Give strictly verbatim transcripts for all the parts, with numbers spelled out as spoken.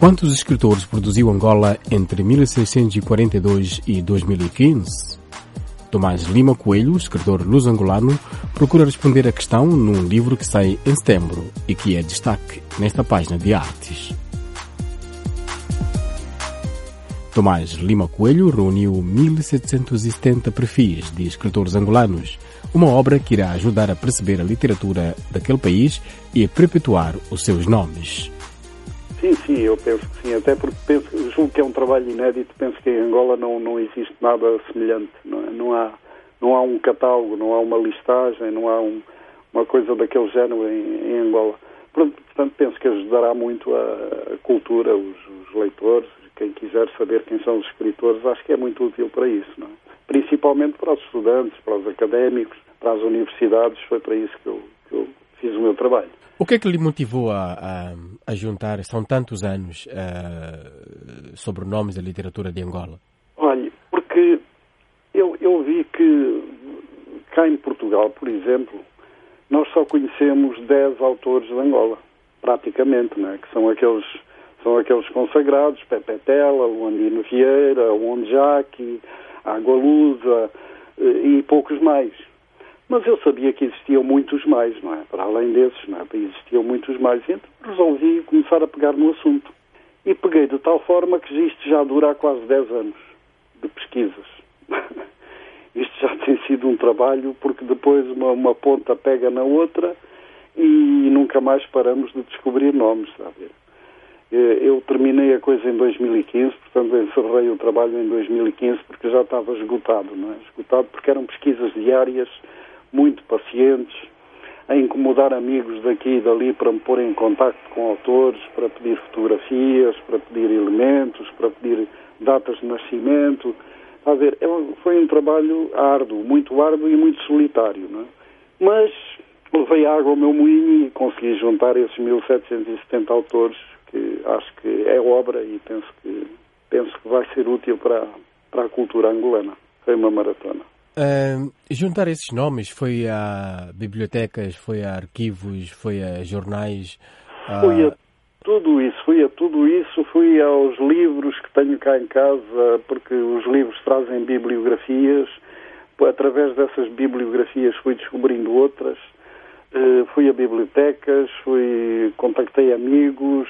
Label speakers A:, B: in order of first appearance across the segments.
A: Quantos escritores produziu Angola entre mil seiscentos e quarenta e dois e dois mil e quinze? Tomás Lima Coelho, escritor luso-angolano, procura responder a questão num livro que sai em setembro e que é destaque nesta página de artes. Tomás Lima Coelho reuniu mil setecentos e setenta perfis de escritores angolanos, uma obra que irá ajudar a perceber a literatura daquele país e a perpetuar os seus nomes.
B: Sim, sim, eu penso que sim, até porque penso, julgo que é um trabalho inédito, penso que em Angola não, não existe nada semelhante, não, é? não, há, não há um catálogo, não há uma listagem, não há um, uma coisa daquele género em, em Angola. Portanto, penso que ajudará muito a, a cultura, os, os leitores, quem quiser saber quem são os escritores, acho que é muito útil para isso, não é? Principalmente para os estudantes, para os académicos, para as universidades, foi para isso que eu, que eu fiz o meu trabalho.
A: O que é que lhe motivou a, a, a juntar, são tantos anos, uh, sobre nomes da literatura de Angola?
B: Olha, porque eu, eu vi que cá em Portugal, por exemplo, nós só conhecemos dez autores de Angola, praticamente, não é? Que são aqueles, são aqueles consagrados, Pepe Tela, Luandino Vieira, Onjaki, Água Lusa e poucos mais. Mas eu sabia que existiam muitos mais, não é? Para além desses, não é? Existiam muitos mais. Então resolvi começar a pegar no assunto. E peguei de tal forma que isto já dura há quase dez anos de pesquisas. Isto já tem sido um trabalho, porque depois uma, uma ponta pega na outra e nunca mais paramos de descobrir nomes, está a ver? Eu terminei a coisa em dois mil e quinze, portanto encerrei o trabalho em dois mil e quinze porque já estava esgotado, não é? Esgotado porque eram pesquisas diárias, muito pacientes, a incomodar amigos daqui e dali para me pôr em contacto com autores, para pedir fotografias, para pedir elementos, para pedir datas de nascimento. A ver, foi um trabalho árduo, muito árduo e muito solitário, não é? Mas levei água ao meu moinho e consegui juntar esses mil setecentos e setenta autores, que acho que é obra e penso que, penso que vai ser útil para, para a cultura angolana. Foi uma maratona.
A: Uh, juntar esses nomes foi a bibliotecas, foi a arquivos, foi a jornais? Uh...
B: Fui a tudo isso, fui a tudo isso, fui aos livros que tenho cá em casa, porque os livros trazem bibliografias, através dessas bibliografias fui descobrindo outras, uh, fui a bibliotecas, fui, contactei amigos,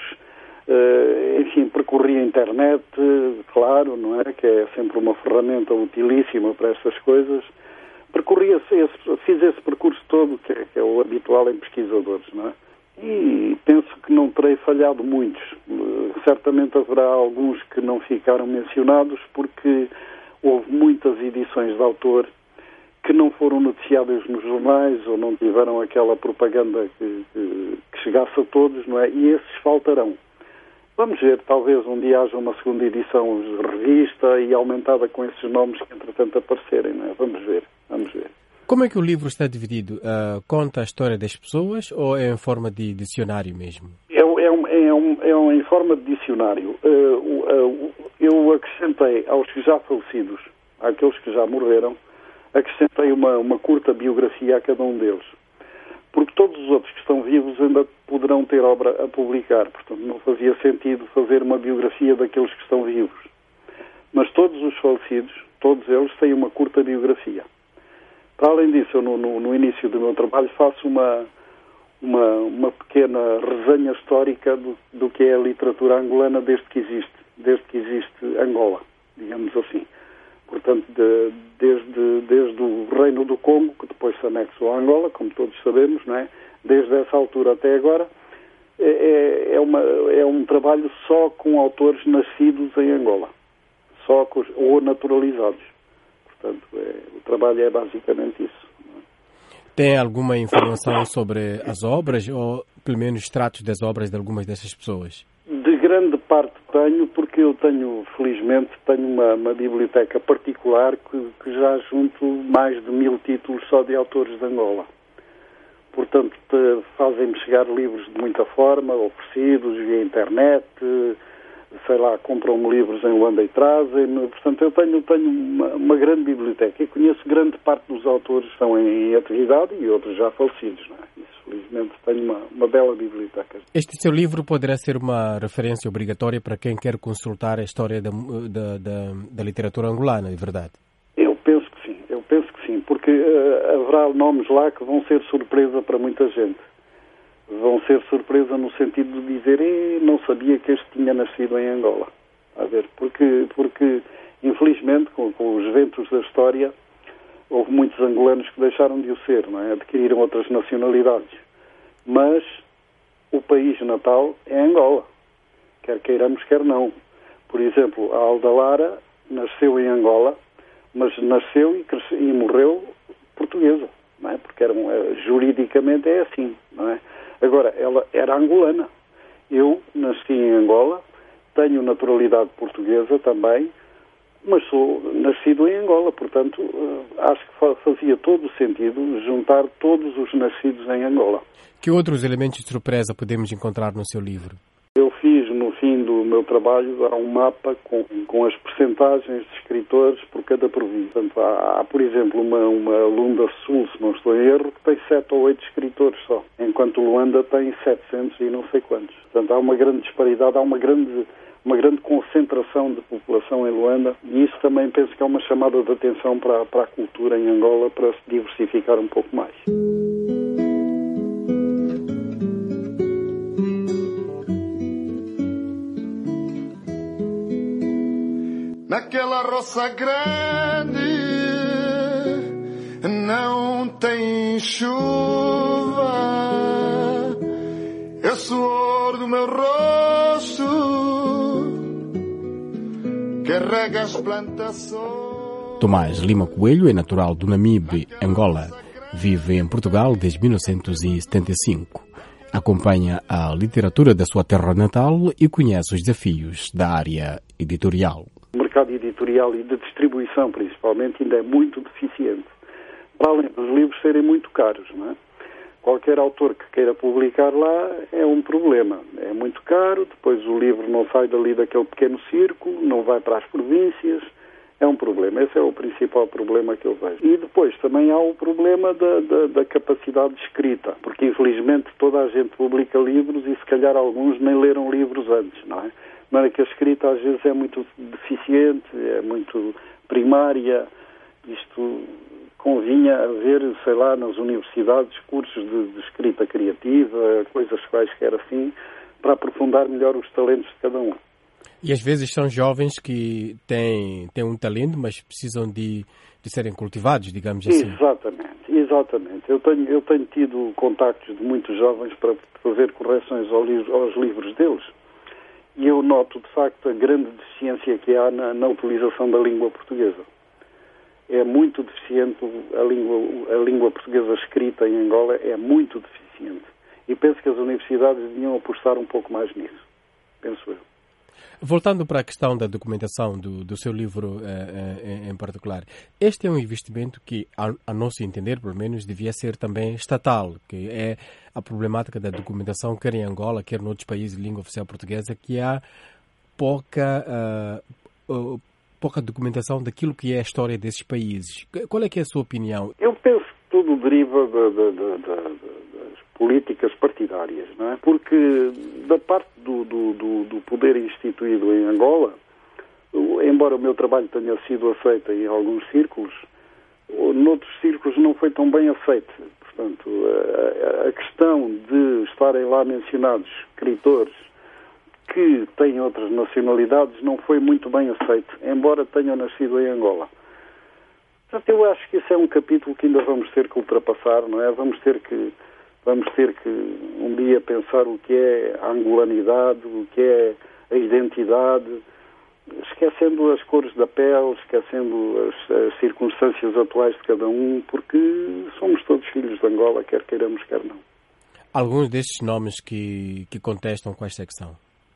B: uh, enfim, percorri a internet, claro, não é? Que é sempre uma ferramenta utilíssima para estas coisas. Percorri esse, esse, fiz esse percurso todo, que é, que é o habitual em pesquisadores, não é? E penso que não terei falhado muitos. Uh, certamente haverá alguns que não ficaram mencionados, porque houve muitas edições de autor que não foram noticiadas nos jornais ou não tiveram aquela propaganda que, que, que chegasse a todos, não é? E esses faltarão. Vamos ver, talvez um dia haja uma segunda edição de revista e aumentada com esses nomes que entretanto aparecerem, não é? Vamos ver, vamos ver.
A: Como é que o livro está dividido? Uh, conta a história das pessoas ou é em forma de dicionário mesmo?
B: É, é, um, é, um, é um, em forma de dicionário. Uh, uh, eu acrescentei aos já falecidos, àqueles que já morreram, acrescentei uma, uma curta biografia a cada um deles. Porque todos os outros que estão vivos ainda poderão ter obra a publicar. Portanto, não fazia sentido fazer uma biografia daqueles que estão vivos. Mas todos os falecidos, todos eles, têm uma curta biografia. Para além disso, eu no, no, no início do meu trabalho faço uma, uma, uma pequena resenha histórica do, do que é a literatura angolana desde que existe, desde que existe Angola, digamos assim. Portanto, de, desde, desde o Reino do Congo, que depois se anexou a Angola, como todos sabemos, não é? Desde essa altura até agora, é, é, uma, é um trabalho só com autores nascidos em Angola, só com, ou naturalizados. Portanto, é, o trabalho é basicamente isso. Não é?
A: Tem alguma informação sobre as obras, ou pelo menos tratos das obras de algumas dessas pessoas?
B: De grande parte tenho, porque eu tenho, felizmente, tenho uma, uma biblioteca particular que, que já junto mais de mil títulos só de autores de Angola. Portanto, fazem-me chegar livros de muita forma, oferecidos via internet, sei lá, compram-me livros em Luanda e trazem-me. Portanto, eu tenho, tenho uma, uma grande biblioteca e conheço grande parte dos autores que estão em atividade e outros já falecidos, não é? Isso, felizmente tenho uma, uma bela biblioteca.
A: Este seu livro poderá ser uma referência obrigatória para quem quer consultar a história da, da, da, da literatura angolana, é verdade?
B: Eu penso que sim, eu penso que sim, porque uh, haverá nomes lá que vão ser surpresa para muita gente. Vão ser surpresa no sentido de dizer, não sabia que este tinha nascido em Angola. A ver, porque, porque infelizmente, com, com os ventos da história, houve muitos angolanos que deixaram de o ser, não é? Adquiriram outras nacionalidades. Mas o país natal é Angola, quer queiramos, quer não. Por exemplo, a Alda Lara nasceu em Angola, mas nasceu e, cresceu, e morreu portuguesa, não é? Porque era um, juridicamente é assim, não é? Agora, ela era angolana. Eu nasci em Angola, tenho naturalidade portuguesa também, mas sou nascido em Angola, portanto, acho que fazia todo o sentido juntar todos os nascidos em Angola.
A: Que outros elementos de surpresa podemos encontrar no seu livro?
B: Eu fiz, no fim do meu trabalho, há um mapa com, com as percentagens de escritores por cada província. Portanto, há, há, por exemplo, uma, uma Lunda Sul, se não estou em erro, que tem sete ou oito escritores só, enquanto Luanda tem setecentos e não sei quantos. Portanto, há uma grande disparidade, há uma grande... uma grande concentração de população em Luanda, e isso também penso que é uma chamada de atenção para, para a cultura em Angola, para se diversificar um pouco mais.
C: Naquela roça grande não tem chuva, é o suor do meu rosto que rega as plantações.
A: Tomás Lima Coelho é natural do Namibe, Angola. Vive em Portugal desde mil novecentos e setenta e cinco. Acompanha a literatura da sua terra natal e conhece os desafios da área editorial.
B: O mercado editorial e de distribuição, principalmente, ainda é muito deficiente. Para além dos livros serem muito caros, não é? Qualquer autor que queira publicar lá é um problema. É muito caro, depois o livro não sai dali daquele pequeno círculo, não vai para as províncias, é um problema. Esse é o principal problema que eu vejo. E depois também há o problema da, da, da capacidade de escrita, porque infelizmente toda a gente publica livros e se calhar alguns nem leram livros antes, não é? Mas é que a escrita às vezes é muito deficiente, é muito primária, isto... convinha haver, sei lá, nas universidades, cursos de, de escrita criativa, coisas quaisquer assim, para aprofundar melhor os talentos de cada um.
A: E às vezes são jovens que têm, têm um talento, mas precisam de, de serem cultivados, digamos assim.
B: Exatamente, exatamente. Eu tenho, eu tenho tido contactos de muitos jovens para fazer correções ao livro, aos livros deles. E eu noto, de facto, a grande deficiência que há na, na utilização da língua portuguesa. É muito deficiente a língua, a língua portuguesa escrita em Angola, é muito deficiente. E penso que as universidades deviam apostar um pouco mais nisso, penso eu.
A: Voltando para a questão da documentação do, do seu livro eh, em particular, este é um investimento que, a, a nosso entender, pelo menos, devia ser também estatal, que é a problemática da documentação, quer em Angola, quer noutros países de língua oficial portuguesa, que há pouca... Uh, uh, pouca documentação daquilo que é a história desses países. Qual é que é a sua opinião?
B: Eu penso que tudo deriva da, da, da, da, das políticas partidárias, não é? Porque da parte do, do, do, do poder instituído em Angola, embora o meu trabalho tenha sido aceito em alguns círculos, noutros círculos não foi tão bem aceito. Portanto, a, a questão de estarem lá mencionados escritores que têm outras nacionalidades não foi muito bem aceito, embora tenham nascido em Angola. Portanto, eu acho que isso é um capítulo que ainda vamos ter que ultrapassar, não é? Vamos ter que, vamos ter que um dia pensar o que é a angolanidade, o que é a identidade, esquecendo as cores da pele, esquecendo as, as circunstâncias atuais de cada um, porque somos todos filhos de Angola, quer queiramos, quer não.
A: Alguns destes nomes que, que contestam quais é que são?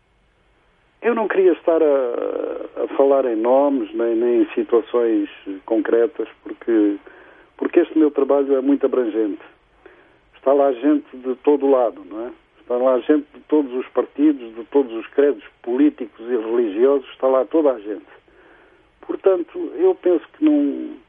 B: Eu não queria estar a, a falar em nomes, nem, nem em situações concretas, porque, porque este meu trabalho é muito abrangente. Está lá gente de todo lado, não é? Está lá gente de todos os partidos, de todos os credos políticos e religiosos, está lá toda a gente. Portanto, eu penso que não...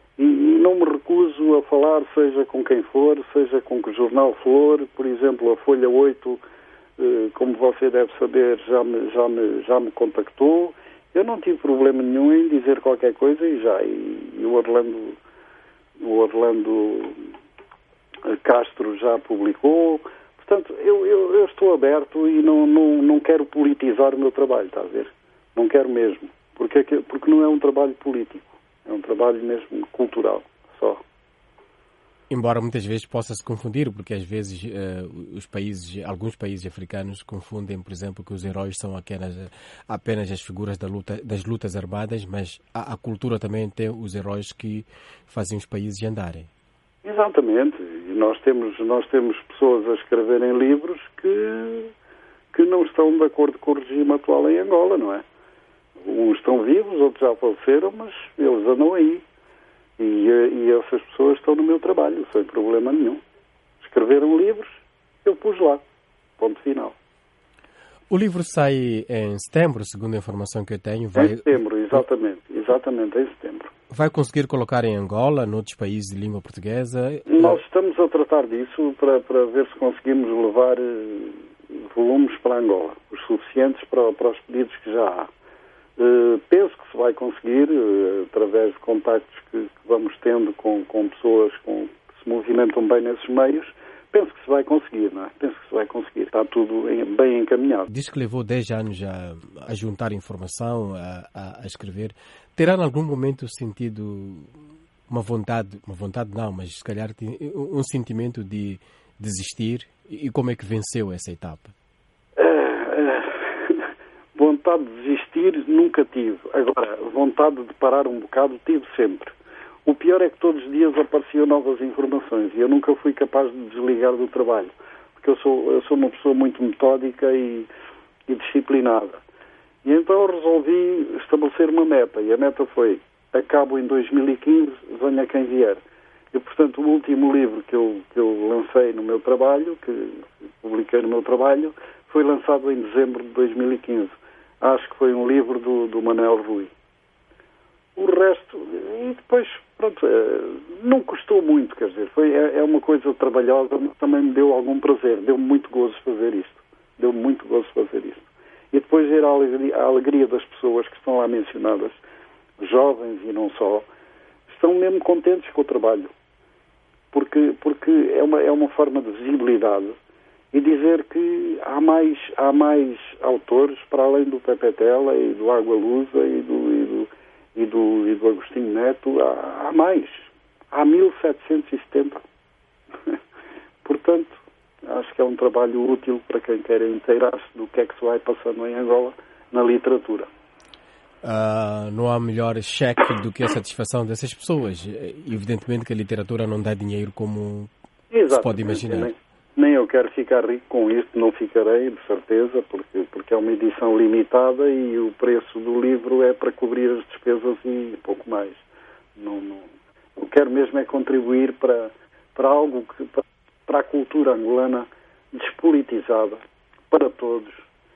B: E, e não me recuso a falar, seja com quem for, seja com que jornal for. Por exemplo, a Folha oito, eh, como você deve saber, já me, já, me, já me contactou. Eu não tive problema nenhum em dizer qualquer coisa e já. E, e o Orlando, o Orlando Castro já publicou. Portanto, eu, eu, eu estou aberto e não, não, não quero politizar o meu trabalho, está a ver? Não quero mesmo. Porque, porque não é um trabalho político. É um trabalho mesmo cultural, só.
A: Embora muitas vezes possa-se confundir, porque às vezes uh, os países, alguns países africanos confundem, por exemplo, que os heróis são apenas, apenas as figuras da luta, das lutas armadas, mas a, a cultura também tem os heróis que fazem os países andarem.
B: Exatamente. E nós temos, nós temos pessoas a escreverem livros que, que não estão de acordo com o regime atual em Angola, não é? Uns estão vivos, outros já faleceram, mas eles andam aí. E, e essas pessoas estão no meu trabalho, sem problema nenhum. Escreveram livros, eu pus lá. Ponto final.
A: O livro sai em setembro, segundo a informação que eu tenho. Vai...
B: Em setembro, exatamente. Exatamente, em setembro.
A: Vai conseguir colocar em Angola, noutros países de língua portuguesa?
B: Nós estamos a tratar disso para, para ver se conseguimos levar uh, volumes para Angola. Os suficientes para, para os pedidos que já há. Uh, penso que se vai conseguir, uh, através de contactos que, que vamos tendo com, com pessoas com, que se movimentam bem nesses meios, penso que se vai conseguir, não é? Penso que se vai conseguir. Está tudo em, bem encaminhado.
A: Diz que levou dez anos a, a juntar informação, a, a, a escrever. Terá em algum momento sentido uma vontade, uma vontade não, mas se calhar um sentimento de desistir? E como é que venceu essa etapa?
B: Vontade de desistir nunca tive. Agora, vontade de parar um bocado tive sempre. O pior é que todos os dias apareciam novas informações e eu nunca fui capaz de desligar do trabalho. Porque eu sou, eu sou uma pessoa muito metódica e, e disciplinada. E então resolvi estabelecer uma meta. E a meta foi, acabo em dois mil e quinze, venha quem vier. E, portanto, o último livro que eu, que eu lancei no meu trabalho, que publiquei no meu trabalho, foi lançado em dezembro de dois mil e quinze. Acho que foi um livro do, do Manel Rui. O resto, e depois, pronto, não custou muito, quer dizer, foi, é, é uma coisa trabalhosa, mas também me deu algum prazer, deu-me muito gozo fazer isto. Deu-me muito gozo fazer isto. E depois ver a alegria, a alegria das pessoas que estão lá mencionadas, jovens e não só, estão mesmo contentes com o trabalho. Porque, porque é, uma, é uma forma de visibilidade. E dizer que há mais, há mais autores, para além do Pepe Tela e do Água Lusa e do, e do, e do, e do Agostinho Neto, há, há mais. Há mil setecentos e setenta. Portanto, acho que é um trabalho útil para quem quer inteirar-se do que é que se vai passando em Angola na literatura.
A: Uh, não há melhor cheque do que a satisfação dessas pessoas. Evidentemente que a literatura não dá dinheiro como Exatamente. Se pode imaginar.
B: Nem, nem eu quero ficar rico com isto, não ficarei, de certeza, porque, porque é uma edição limitada e o preço do livro é para cobrir as despesas e pouco mais. Não, não, eu quero mesmo é contribuir para, para algo que, para, para a cultura angolana despolitizada, para todos.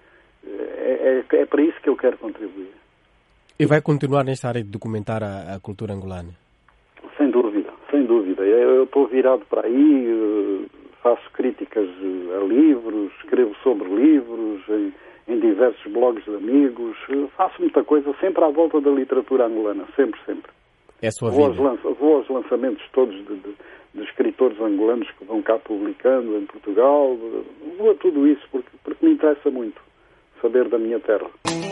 B: É, é, é para isso que eu quero contribuir.
A: E vai continuar nesta área de documentar a, a cultura angolana?
B: Sem dúvida, sem dúvida. Eu estou virado para aí, faço críticas a livros, escrevo sobre livros, em, em diversos blogs de amigos, faço muita coisa, sempre à volta da literatura angolana, sempre, sempre.
A: É a sua
B: vou
A: vida?
B: Aos lança, vou aos lançamentos todos de, de, de escritores angolanos que vão cá publicando em Portugal, vou a tudo isso porque, porque me interessa muito saber da minha terra.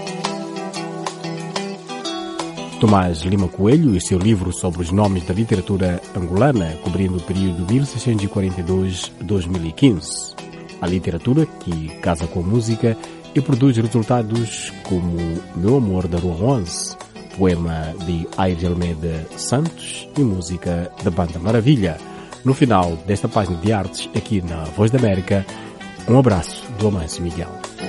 A: Tomás Lima Coelho e seu livro sobre os nomes da literatura angolana, cobrindo o período mil seiscentos e quarenta e dois a dois mil e quinze. A literatura que casa com a música e produz resultados como Meu Amor da Rua onze, poema de Aires Almeida Santos e música da Banda Maravilha. No final desta página de artes, aqui na Voz da América, um abraço do Amâncio Miguel.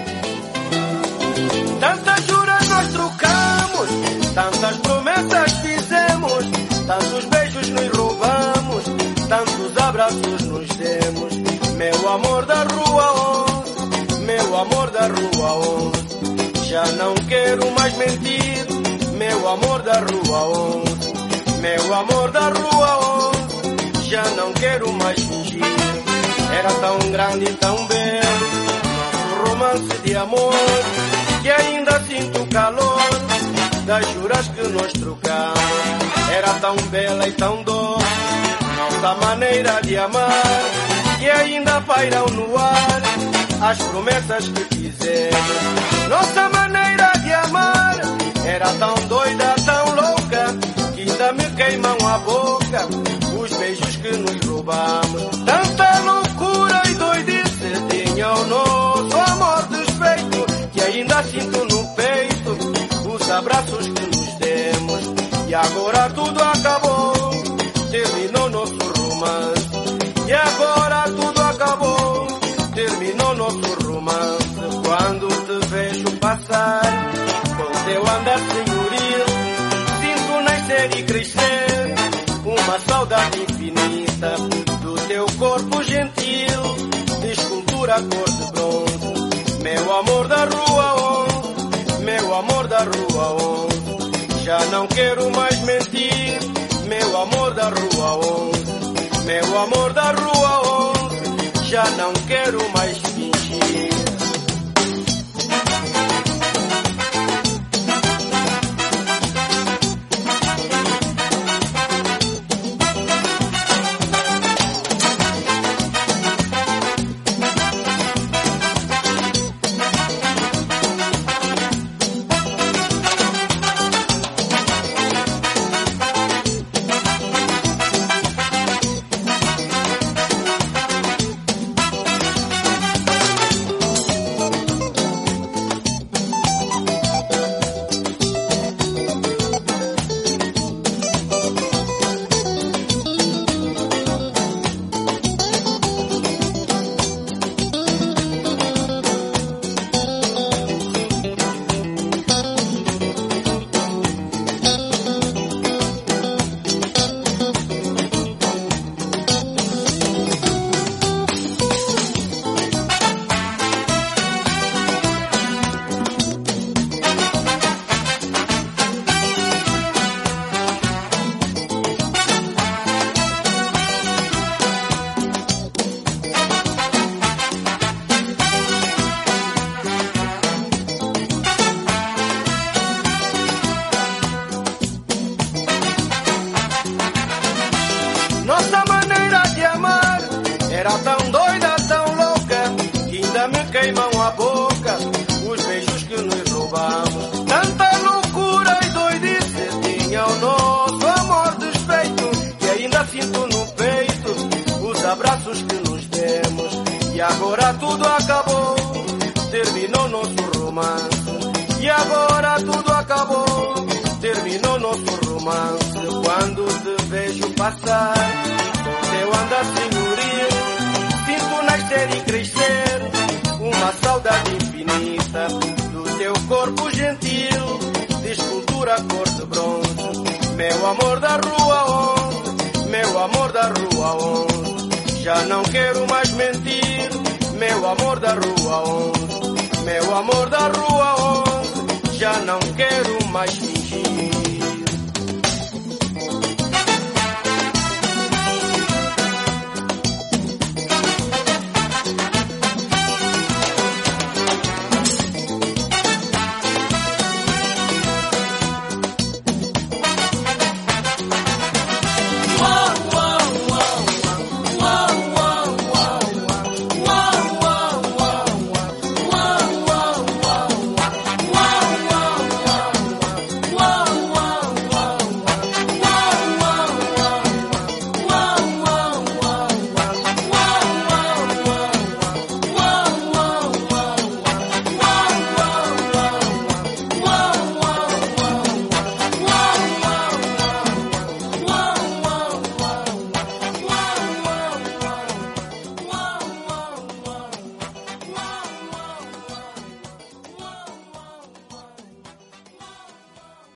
D: Tantas juras nós trocamos, tantas promessas fizemos, tantos beijos nos roubamos, tantos abraços nos demos. Meu amor da Rua onze, meu amor da Rua onze, já não quero mais mentir. Meu amor da Rua onze, meu amor da rua onze, já não quero mais fingir. Era tão grande e tão belo nosso romance de amor, que ainda sinto o calor das juras que nos trocamos. Era tão bela e tão doce nossa maneira de amar, que ainda pairam no ar as promessas que fizemos. Nossa maneira de amar era tão doida, tão louca, que ainda me queimam a boca os beijos que nos roubamos. Tanta loucura e doidice tinha o nosso amor desfeito, que ainda sinto no peito os abraços que nos demos. E agora tudo acabou, terminou nosso romance. E agora tudo acabou, terminou nosso romance. Quando te vejo passar com teu andar senhoril, sinto nascer e crescer uma saudade infinita do teu corpo gentil, de escultura cor de bronze. Meu amor da rua onze, meu amor da rua onze, já não quero mais mentir. Meu amor da rua onze, meu amor da rua onze, já não quero mais fingir. Nossa maneira de amar era tão doida, tão louca, que ainda me queimam a boca os beijos que nos roubamos. Tanta loucura e doidice tinha o nosso amor desfeito, que ainda sinto no peito os abraços que nos demos. E agora tudo acabou, terminou nosso romance. E agora tudo acabou, terminou nosso romance. Quando te vejo passar com teu andar senhoril, sinto nascer e crescer uma saudade infinita do teu corpo gentil, de escultura cor de bronze. Meu amor da rua onze, meu amor da rua onze, já não quero mais mentir. Meu amor da rua onze, meu amor da rua onze, já não quero mais fingir.